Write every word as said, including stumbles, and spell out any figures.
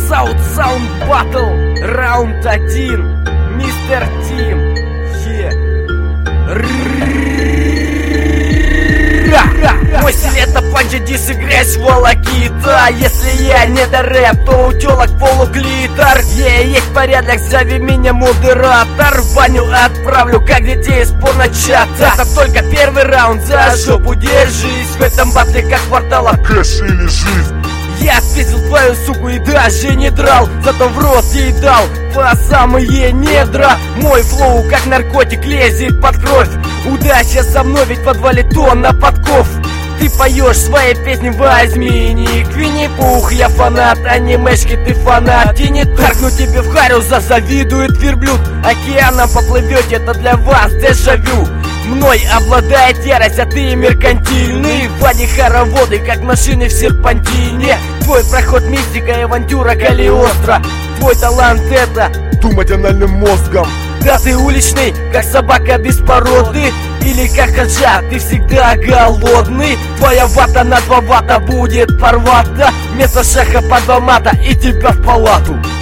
South Sound Battle, раунд один, мистер Тим. Осень — это панчи, дис и грязь, волокита. Если я не до рэп, то у тёлок полуклитор. Е, есть порядок, зови меня модератор. Ваню отправлю, как детей из порночата. Это только первый раунд, за жопу держись. В этом батле как квартала кэш или жизнь. Я спиздил твою суку и даже не драл, зато в рот ей дал по самые недра. Мой флоу как наркотик лезет под кровь. Удача со мной, ведь в подвале тонна подков. Ты поешь свои песни, возьми ник Винни-Пух. Я фанат анимешки, ты фанат. И не таркну тебе в харю, завидует верблюд. Океаном поплывете, это для вас дежавю. Мной обладает ярость, а ты меркантильный. Вади хороводы, как машины в серпантине. Твой проход мистика, авантюра Калиостро. Твой талант — это думать анальным мозгом. Да ты уличный, как собака без породы. Или как хаджа, ты всегда голодный. Твоя вата на два вата будет порвата. Вместо шаха по два мата и тебя в палату.